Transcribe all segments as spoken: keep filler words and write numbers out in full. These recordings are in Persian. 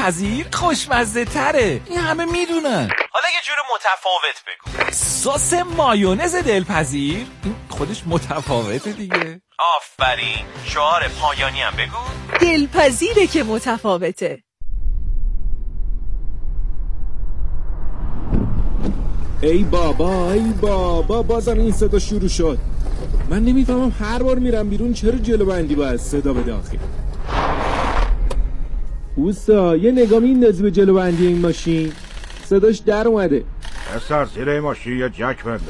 دلپذیر خوشمزه تره، این همه میدونن. حالا یه جور متفاوت بگو. سس مایونز دلپذیر، این خودش متفاوته دیگه. آفرین، شعار پایانی هم بگو. دلپذیره که متفاوته. ای بابا ای بابا بازم این صدا شروع شد. من نمیفهمم هر بار میرم بیرون چرا جلو بندی باید صدا بده آخه. اوستا یه نگاه میندازی به جلو بندی این ماشین، صداش در اومده. اصلا زیر این ماشین یه جک بنداز.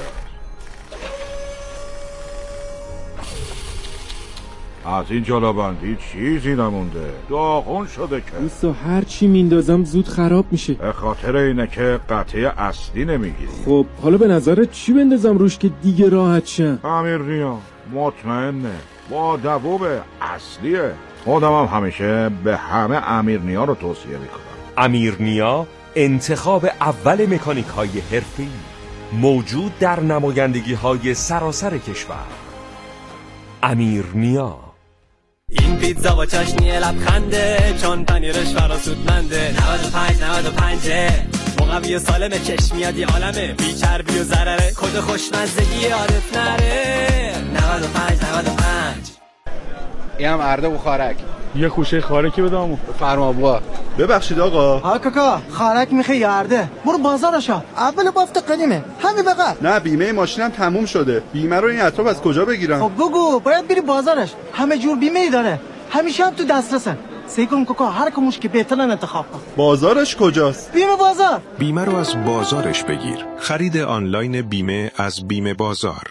از این جلو بندی چیزی نمونده، داغون شده که. اوستا هر چی میندازم زود خراب میشه. به خاطر اینه که قطعه اصلی نمیگیری. خب حالا به نظرت چی بندازم روش که دیگه راحت شم؟ امیرنیا مطمئنه، با دووب اصلیه. خودم هم همیشه به همه امیرنیا رو توصیه میکنم. امیرنیا انتخاب اول مکانیک های حرفه‌ای، موجود در نمایندگی های سراسر کشور. امیرنیا. این پیتزا با چاشنی لبخنده، چون پنیرش فراسودمنده. نود و پنج نود و پنج مقوی سالمه، چشم میادی عالمه، بی چربی و ضرره، کد خوشمزگی عارف نره. نود و پنج نود و پنج. اینم ارده و خارک. یه خوشه خارکی بدامو. فرما بوا. ببخشید آقا. ها کاکا خارک میخوای یا ارده؟ برو بازارشا، اول بافت قدیمه همین بقى. نه بیمه ماشینم تموم شده. بیمه رو این اطراف از کجا بگیرم؟ خب گوگو باید بری بازارش، همه جور بیمه ای داره، همیشه هم تو دسترسن. سعی کن کاکا هر کموش که بهترن انتخاب کن. بازارش کجاست؟ بیمه بازار. بیمه رو از بازارش بگیر. خرید آنلاین بیمه از بیمه بازار.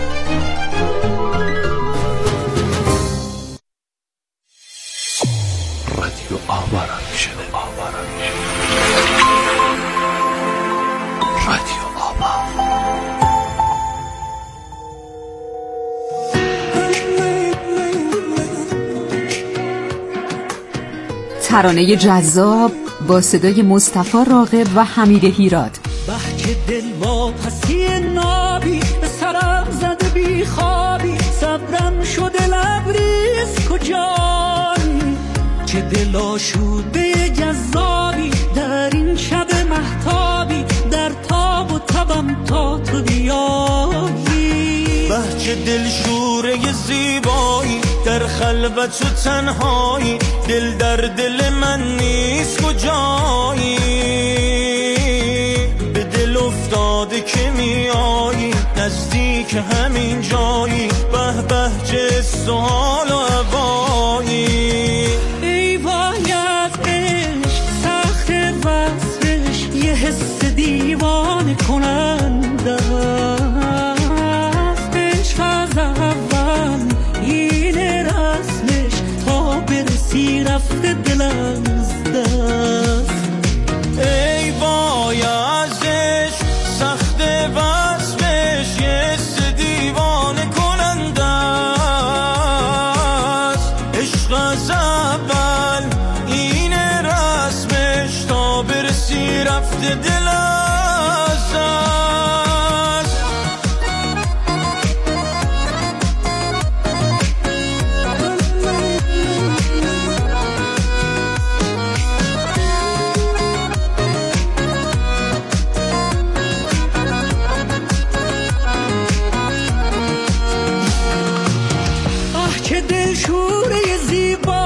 رادیو آواران میشه، آواران میشه. رادیو آوا. ترانه جذاب با صدای مصطفی راغب و حمید هیراد. بحچه دل واپسی نابی به سرم زده بی خوابی، صبرم شده لبریز کجایی، چه دل آشوده جذابی در این شب مهتابی، در تاب و تبم تا تو بیایی. بحچه دل شوره زیبایی در خلوت و تنهایی، دل در دل من نیست کجایی، به دل افتاده که میایی نزدیک همین جایی، به بهجه سوال و هوایی. ای وای از عشق سخت وصفش، یه حس دیوانه کننده است. عشق از اول این رسمش، تا برسی رفته دل از دست. ای وای از عشق سخت وصفش، یه حس دیوانه کننده است. عشق از اول این رسمش، تا برسی رفته دل از دست.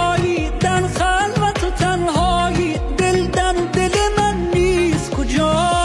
در خلوت و تنهایی، دل در دل من نیست کجا.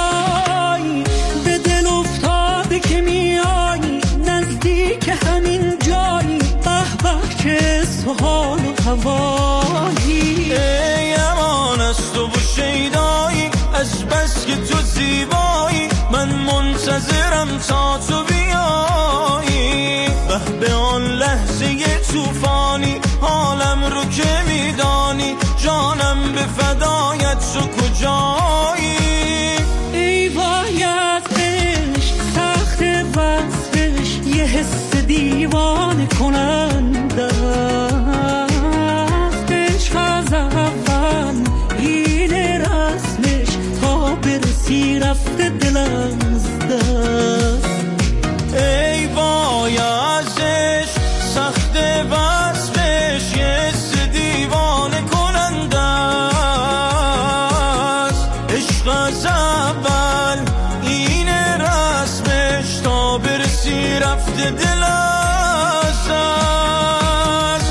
دل است.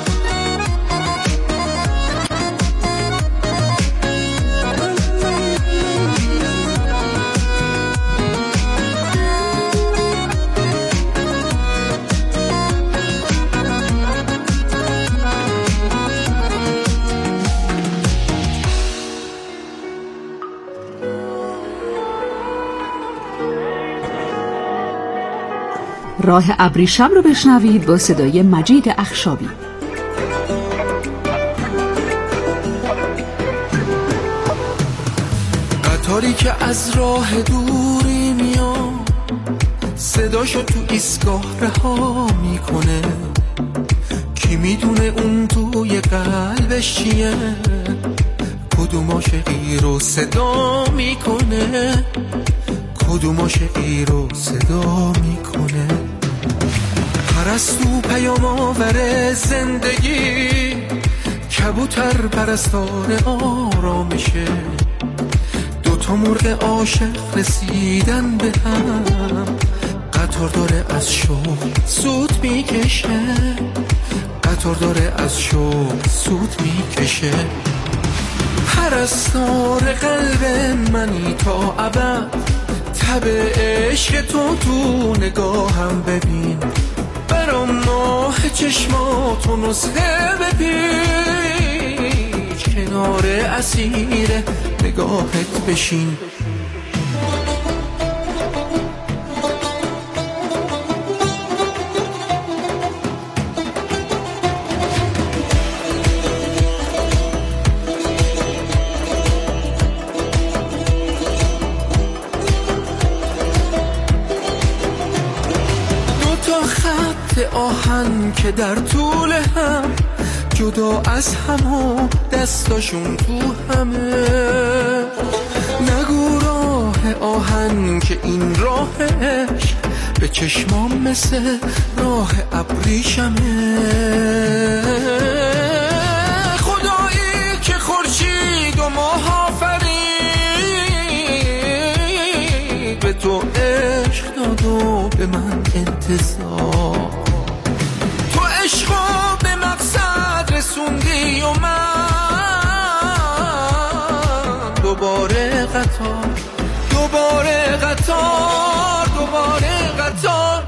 راه ابریشم رو بشنوید با صدای مجید اخشابی. قطاری که از راه دوری میاد، صداشو تو ایستگاه رها میکنه. کی میدونه اون توی قلبش چیه، کدوم عاشقی رو صدا میکنه، کدوم عاشقی رو صدا میکنه. پرستو پیام آور زندگی، کبوتر پرستار آرامشه. دوتا مرغ عاشق رسیدن به هم، قطار داره از شوق سود میکشه، قطار داره از شوق سود میکشه. پرستار قلب منی تا ابد، تب عشق تو تو نگاهم ببین. برام ماه چشماتو نسخه بپیچ، کنار اسیر نگاهت بشین. آهن که در طول هم جدا از هم و دستاشون تو همه. نگو راه آهن که این راهش به چشمام مثل راه ابریشمه. خدایی که خورشید و ماه آفرید، به تو عشق داد و به من انتظار. تو عشقو به مقصد رسوندی و من دوباره قطار، دوباره قطار، دوباره قطار.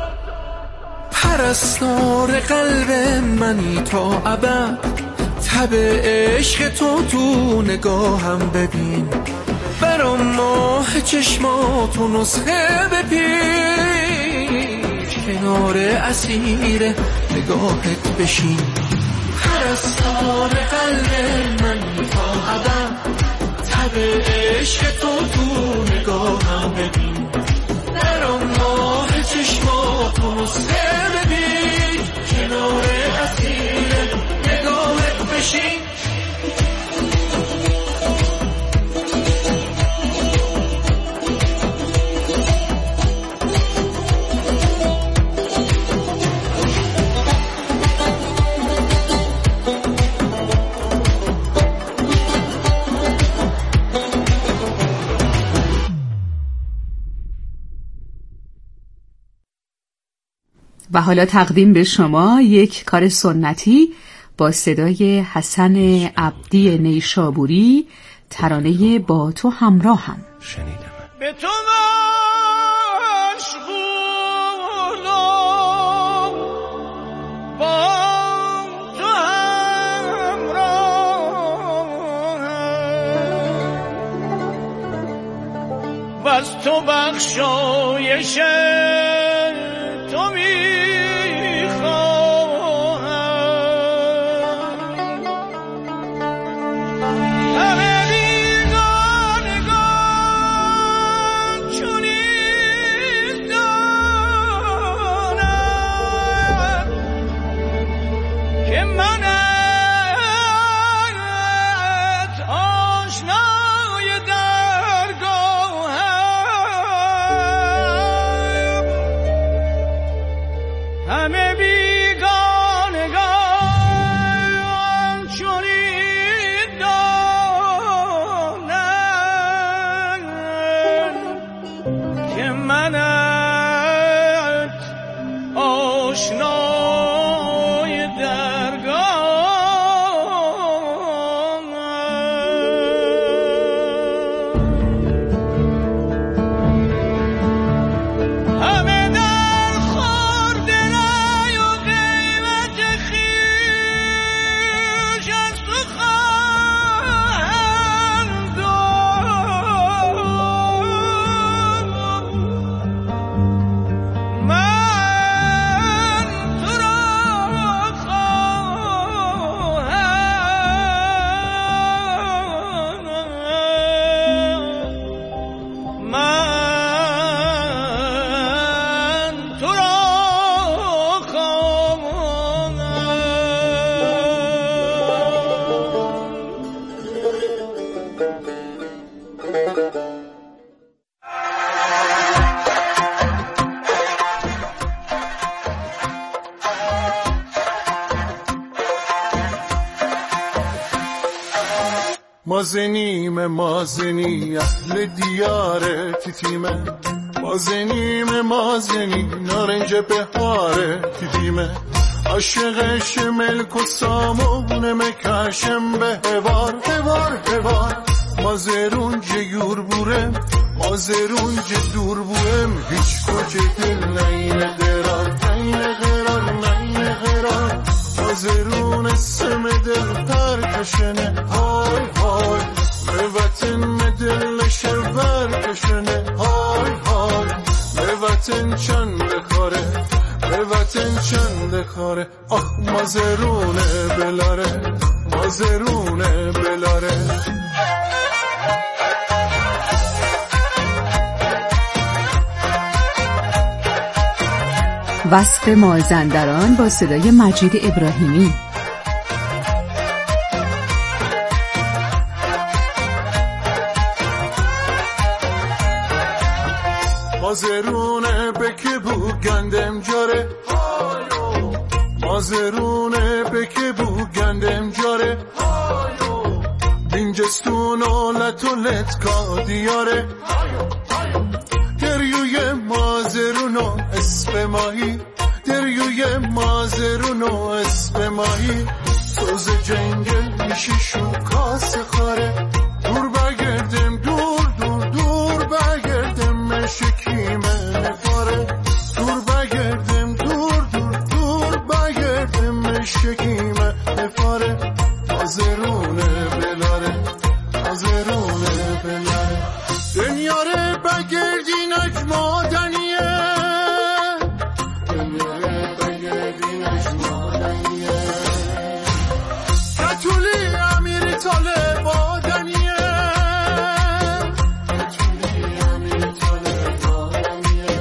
پرستار قلب منی تا ابد، تب عشق تو تو نگاهم ببین. برام ماه چشماتو نسخه بپیچ، کنار اسیر نگاهت بشین. پرستار قلب من تا ابد، تب عشق تو تو نگاهم ببین. برام ماه چشماتو نسخه بپیچ، کنار اسیر نگاهت بشین. و حالا تقدیم به شما یک کار سنتی با صدای حسن عبدی نیشابوری، ترانه با تو همراهم. شنیدم به تو مشغولم، با تو همراهم، و از تو بخشایش تو مازنیم مازنی اهل دیاره تیتیمه مازنیم مازنی نارنج بهاره تیتیمه عاشقش ملک و سامون مکشم به هوار هوار هوار مازرون جیور بورم مازرون جدور بورم هیچ کجه دل نین قرار نین قرار نین قرار مازرون اسم دل پرکشنه های های به وطن دل شور کشنه های های به وطن چند کاره به وطن چند کاره آه مازرونه بلاره مازرونه بلاره وصف مازندران با صدای مجید ابراهیمی. مازرونه بکی بو گندم جاره مازرونه بکی بو گندم جاره بینجستون آلت و لتکا دیاره دریوی مازرونو اسم ماهی دریوی مازرونو اسم ماهی سوز جنگل میشی شو کاس خاره دور بگردم دور دور دور بگردم مشکیمه نفاره دور بگردم دور دور دور بگردم مشکیمه نفاره مازرونه بلاره مازرونه بلاره دنیاره بگردینک مادنیه دنیاره بگردینک مادنیه کتولی امیر طالب آدنیه کتولی امیر طالب آدنیه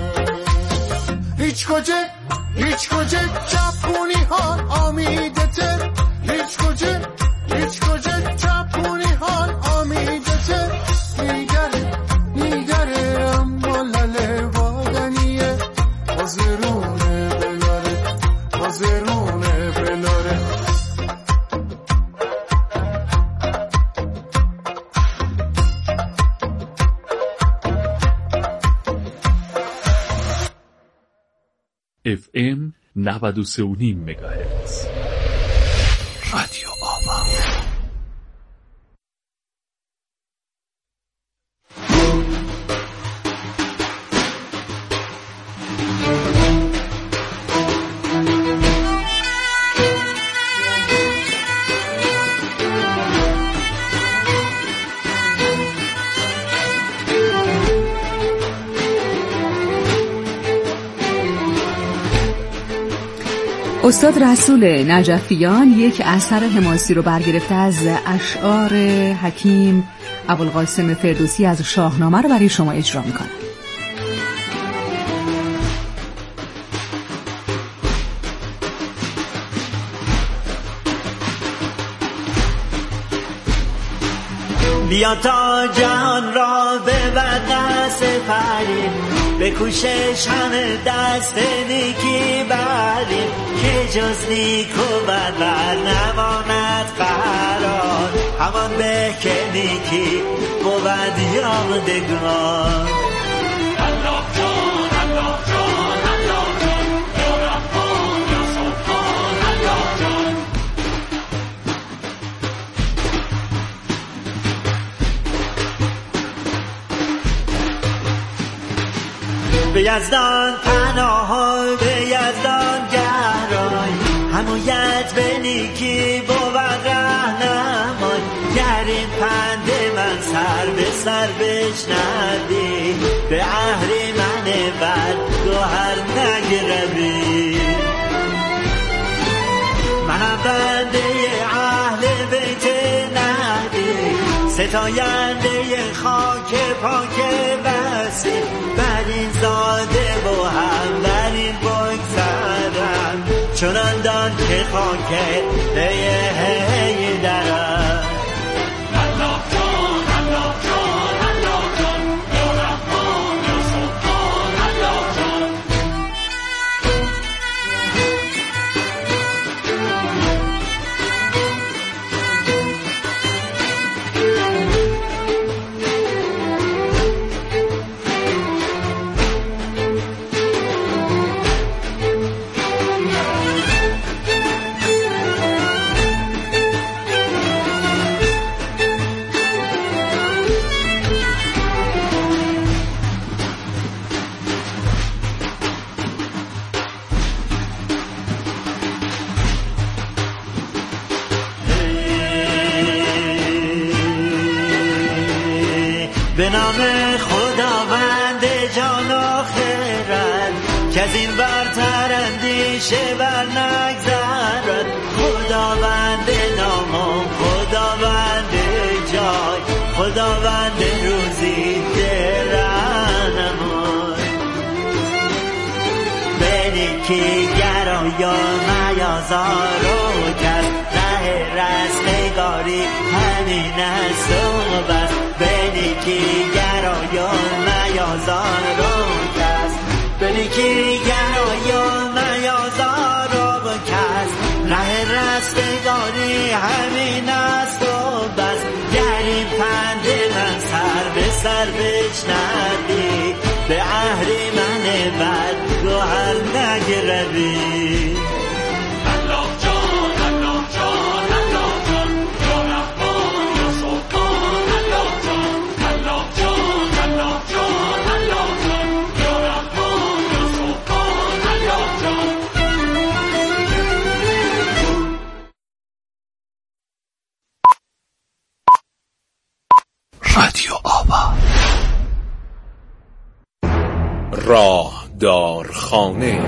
هیچ کجه هیچ کجه چپونی ها آمیده تر هیچ کجه هیچ کجه چپونی ها آمیده تر نیگره نیگره اما لله وادنیه مازرونه بلاره مازرونه بلاره اف ام نود و سه و نیم مگاهرتز رادیو آوا. استاد رسول نجفیان یک اثر حماسی رو برگرفته از اشعار حکیم ابوالقاسم فردوسی از شاهنامه رو برای شما اجرا میکنه. بیا تا جهان را به بدنس پریم به کوشش همه دست نیکی بریم که جز نیک و بد بر نماند قرار همان به که نیکی بود یادگار الله جان الله جان الله جان یا رحمان یا سبحان الله جان به یزدان پناه به یزدان گرای حمایت به نیکی بود رهنمای گر این پند من سر به سر بشنوی به اهریمن بد گوهر نگرمی من بنده اهل بیت نبی ستاینده خاک پاک بسی بر این زاده و هم بر این بگذرم چنان دان که خاک هی هی درم الله جان به نام خداوند جان و خیرت که از این برتر اندیشه بر نگذرد. خداوند نام و خداوند جای، خداوند روزی درنمای. بنیکی گرایا میازار و کس ره رستگاری همین است و بس. بنیکی گرایا میازار و کس، بنیکی گرایا میازار و کس ره رستگاری همین است و بس. گر این پند من سر به سر بشنوی به عهری من بد گوهر نگروی. الله جان الله جان الله جان یا رحمان یا سلطان. الله جان الله جان الله جان الله جان یا رحمان یا سلطان. الله جان. رادیو آوا. راهدار خانه.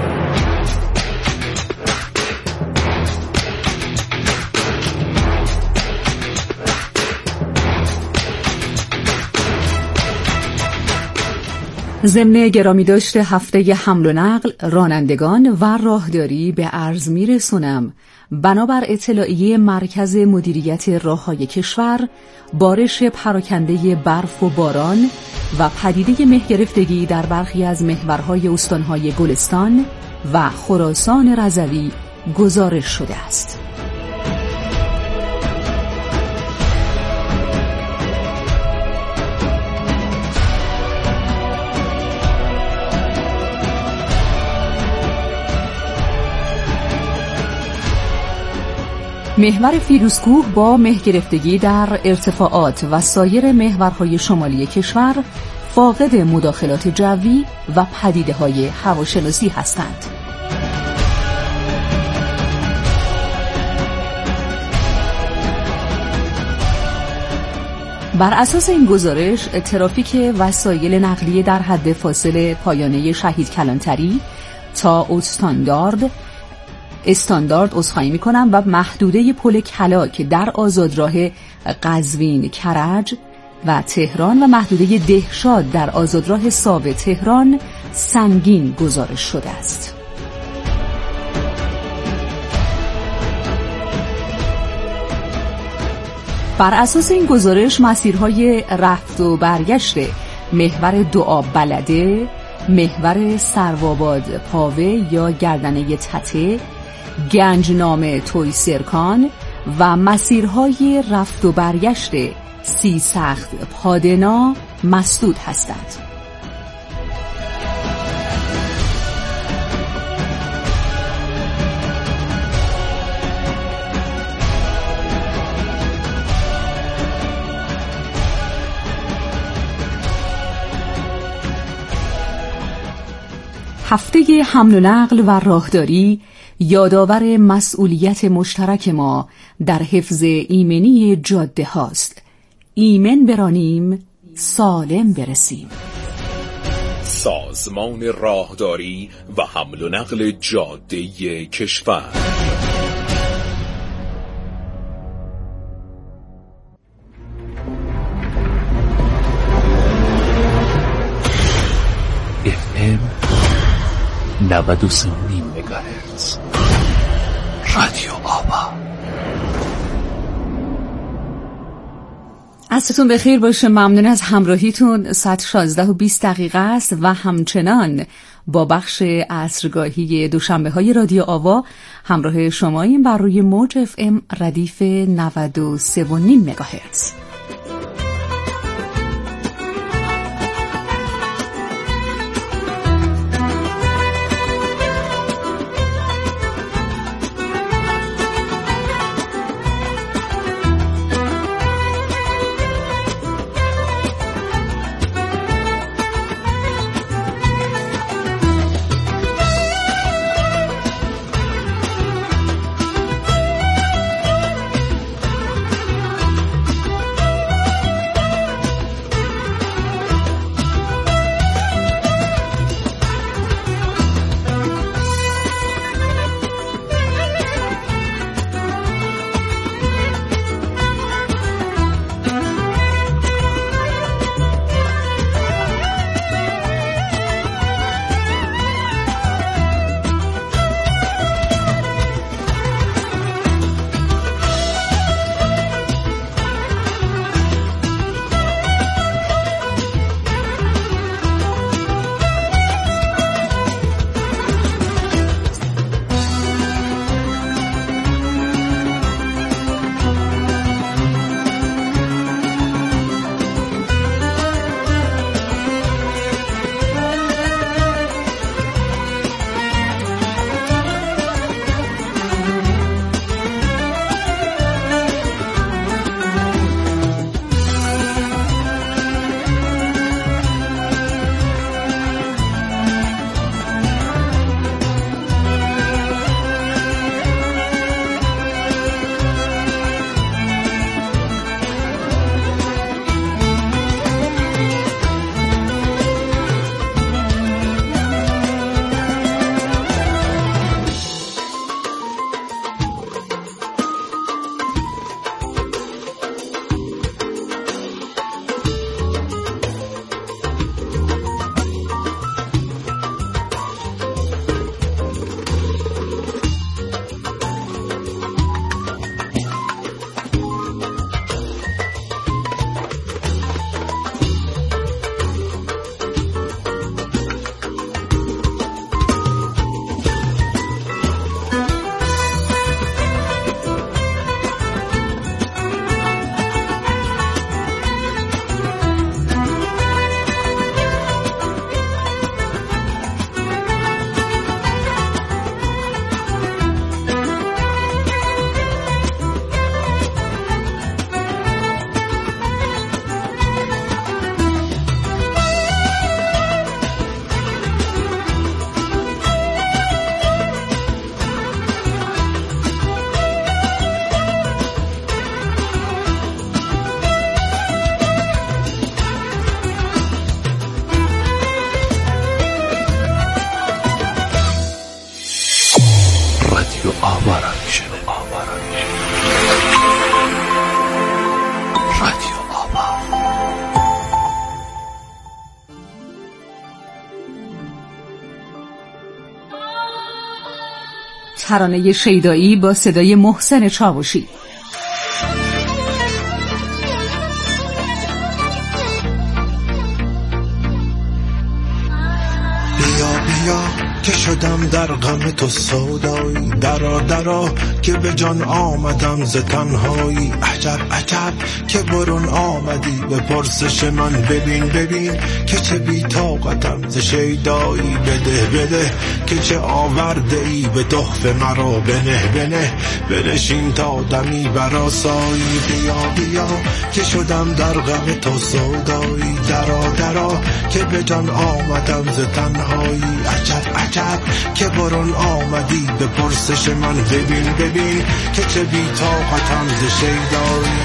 ضمن گرامی داشته هفته حمل و نقل، رانندگان و راهداری به عرض می‌رسونم بنابر اطلاعیه مرکز مدیریت راههای کشور، بارش پراکنده برف و باران و پدیده مه گرفتگی در برخی از محورهای استانهای گلستان و خراسان رضوی گزارش شده است. محور فیروزکوه با مه گرفتگی در ارتفاعات و سایر محورهای شمالی کشور فاقد مداخلات جوی و پدیده‌های هواشناسی هستند. بر اساس این گزارش، ترافیک وسایل نقلیه در حد فاصله پایانه شهید کلانتری تا استاندارد استاندارد عذرخواهی می‌کنم و محدوده پل کلاک در آزادراه قزوین کرج و تهران و محدوده دهشاد در آزادراه ساوه تهران سنگین گزارش شده است. بر اساس این گزارش، مسیرهای رفت و برگشت محور دعا بلده، محور سروآباد پاوه یا گردنه تته، گنجنامه توی سرکان و مسیرهای رفت و برگشت سی سخت پادنا مسدود هستند. هفته حمل و نقل و راهداری یادآور مسئولیت مشترک ما در حفظ ایمنی جاده هاست. ایمن برانیم، سالم برسیم. سازمان راهداری و حمل و نقل جاده کشور. اف ام نود و سه و نیم مگاهرتز. رادیو آوا. عصرتون بخیر باشه. ممنون از همراهیتون. ساعت شانزده و بیست دقیقه است و همچنان با بخش عصرگاهی دوشنبه های رادیو آوا همراه شماییم بر روی موج اف ام ردیف نود و سه و نیم مگاهرتز. ترانه شیدایی با صدای محسن چاوشی. بیا بیا که شدم در غم تو سودایی، درا درا که به جان آمدم ز تنهایی. عجب عجب که برون آمدی به پرسش من، ببین ببین که چه بی طاقتم ز شیدایی. بده بده که چه آورده ای به تحفه مرا، بنه بنه بنشین تا دمی برآسایی. بیا بیا که شدم در غم تو سودایی، درا درا که به جان آمدم ز تنهایی. عجب عجب که برون آمدی به پرسش من، ببین ببین که چه بی طاقتم ز شیدایی.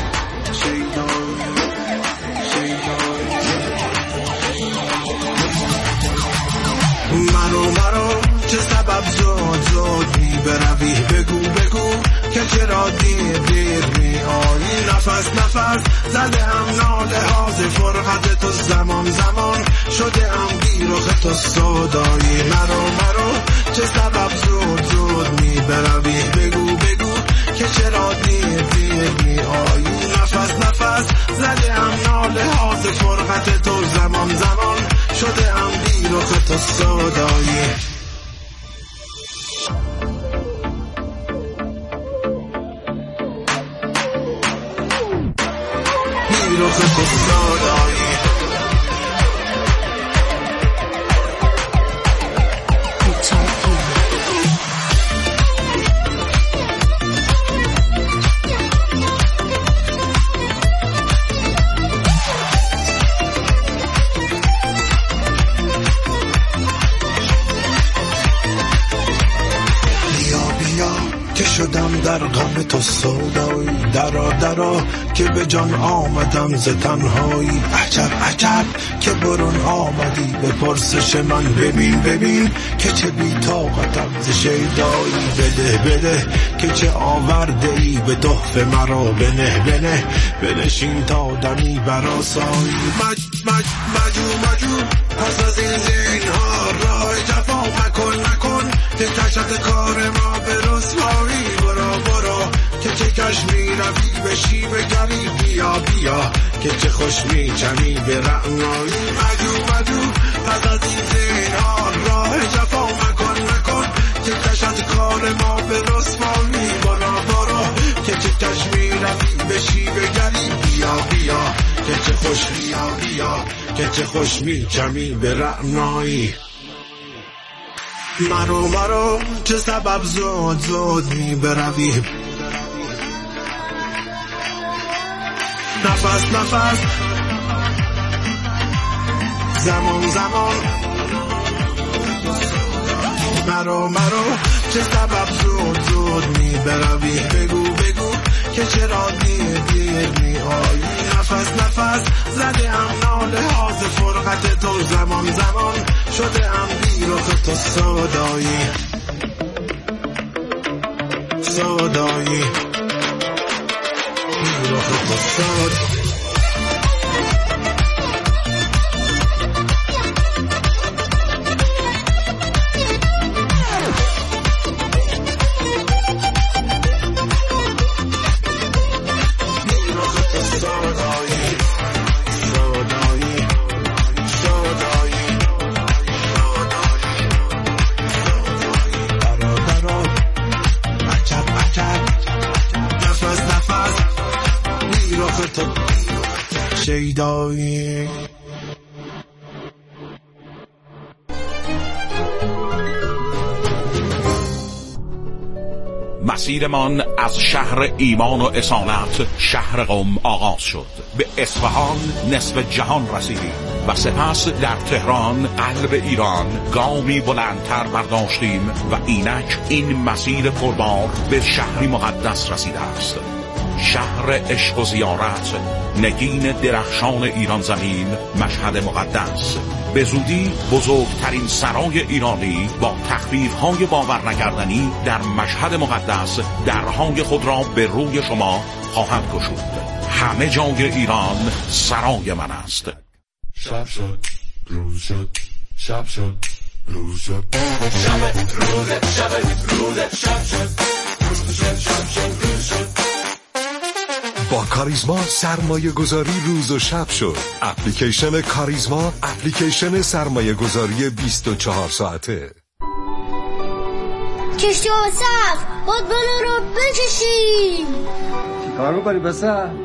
مرو مرو چه سبب زود زود می بروی، بگو بگو که چرا دیر دیر می آیی. نفس نفس زده هم ناله ها ز فرقت تو، زمان زمان شده هم بیرخ تو سودایی. مرو مرو چه سبب زود زود می بروی، بگو بگو که چرا دیر دیر می آیی. نفس نفس زده هم ناله ها ز فرقت تو، زمان زمان شده هم بیرخ تو سودایی. بیرخ تو سودایی. شدم در غم تو سودایی، درا درا که به جان آمدم ز تنهایی. عجب عجب که برون آمدی به پرسش من، ببین ببین که چه بی طاقتم ز شیدایی. بده بده که چه آورده ای به تحفه مرا، بنه بنه بنشین تا دمی برآسایی. مج مج مجو مجو پس از این زینهار راه جفا مکن مکن که کشت کار ما به رسوایی. برو برو که چه کش می روی به شیب گری، بیا بیا که چه خوش می چمی به رعنایی. مجو مجو پس از این زینهار راه جفا مکن مکن که کشت کار ما به رسوایی. برو برو که چه کش می روی به شیب گری، بیا بیا که چه خوش بیا بیا که چه خوش می چمی به رعنایی. مرو مرو چه سبب زود زود می بروی، نفس نفس زمان زمان. مرو مرو چه سبب زود زود می بروی، بگو بگو که چرا دیر دیر می آیی. نفس نفس زده هم ناله ها ز فرقت تو، زمان زمان شده هم بیرخ تو سودایی. سودایی بیرخ تو سودایی. شیدایی. مسیرمان از شهر ایمان و اصالت شهر قم آغاز شد. به اصفهان نصف جهان رسیدیم و سپس در تهران قلب ایران گامی بلندتر برداشتیم و اینک این مسیر پربار به شهری مقدس رسیده است. شهر عشق و زیارت، نگین درخشان ایران زمین، مشهد مقدس. به زودی بزرگترین سرای ایرانی با تخفیف‌های باور نکردنی در مشهد مقدس درهای خود را به روی شما خواهد گشود. همه جای ایران سرای من است. شب شد، روز شد، شب شد، روز شد شب روز شب روز شب شد روز شد شب شد روز شد. با کاریزما سرمایه گذاری روز و شب شد. اپلیکیشن کاریزما، اپلیکیشن سرمایه گذاری بیست و چهار ساعته. کشتی و سخت باد بلو رو بکشیم. چی کار میکنی بسه؟